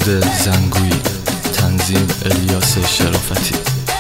زنگویی، تنظیم الیاس شرافتی.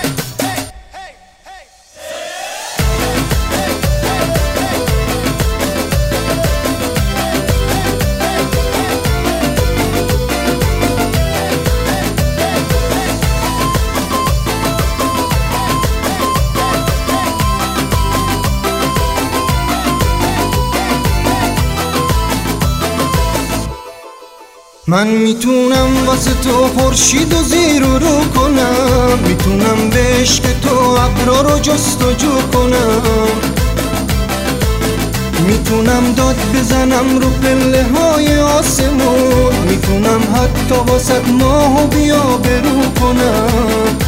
من میتونم واسه تو خورشید و زیر و رو کنم، میتونم به عشق تو ابرا رو جستجو کنم، میتونم داد بزنم رو پله های آسمون، میتونم حتی واسه ماهو بیا برو کنم.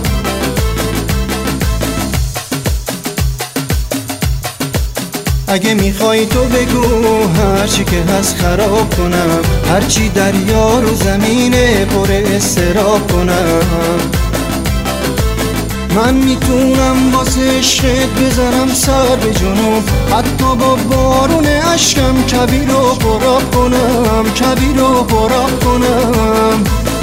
اگه میخوای تو بگو هرچی که هست خراب کنم، هرچی دریا رو زمینه پر استراب کنم. من میتونم واسه عشقت بزنم سر به جنوب، حتی با بارون اشکم کبیر رو پراب کنم، کبیر رو پراب کنم.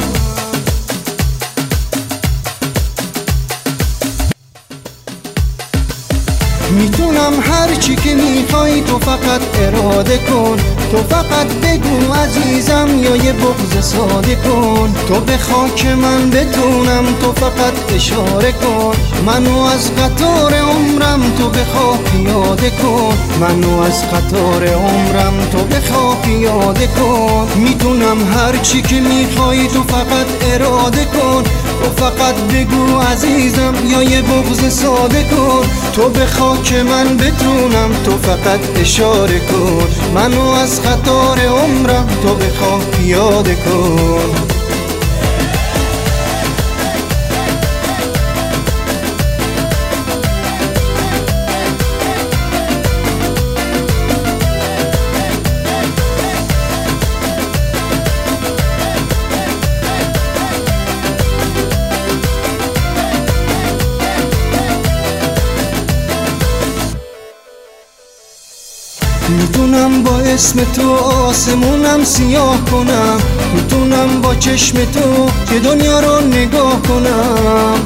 میتونم هرچی که میخوای تو فقط اراده کن، تو فقط بگو عزیزم یا یه بغض ساده کن. تو به خاک من بتونم تو فقط اشاره کن، منو از قطار عمرم تو بخواه پیاده کن، منو از قطار عمرم تو بخواه پیاده کن. میتونم هرچی که میخوای تو فقط اراده کن، تو فقط بگو عزیزم یا یه بغض ساده کن. تو به خاک من بتونم تو فقط اشاره کن، منو از قطار عمرم تو بخواه پیاده کن. میتونم با اسم تو آسمونم سیاه کنم، میتونم با چشم تو که دنیا رو نگاه کنم.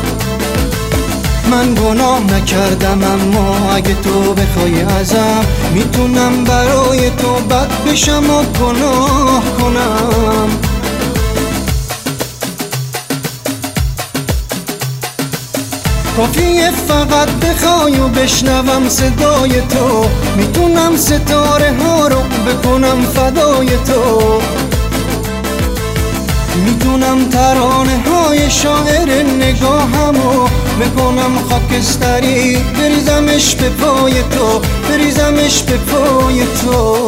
من گناه نکردم اما اگه تو بخوای ازم، میتونم برای تو بد بشم و گناه کنم. کافیه فقط بخوای و بشنوم صدای تو، میتونم ستاره ها رو بکنم فدای تو، میتونم ترانه های شاعر نگاهمو بکنم خاکستری، بریزمش به پای تو، بریزمش به پای تو.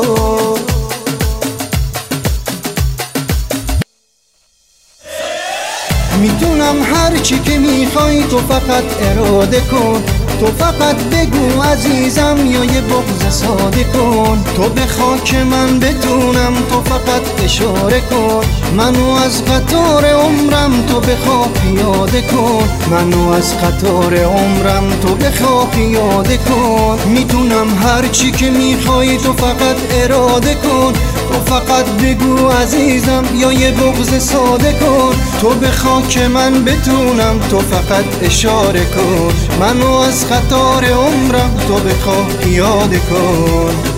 میتونم هرچی که میخوای تو فقط اراده کن، تو فقط بگو عزیزم یا یه بغض ساده کن. تو به خاک من بتونم تو فقط اشاره کن، منو از قطار عمرم تو بخواه پیاده کن، منو از قطار عمرم تو بخواه پیاده کن. میتونم هرچی که میخوای تو فقط اراده کن، تو فقط بگو عزیزم یا یه بغض ساده کن. تو به خاک من بتونم تو فقط اشاره کن، منو از قطار عمرم تو بخواه پیاده کن.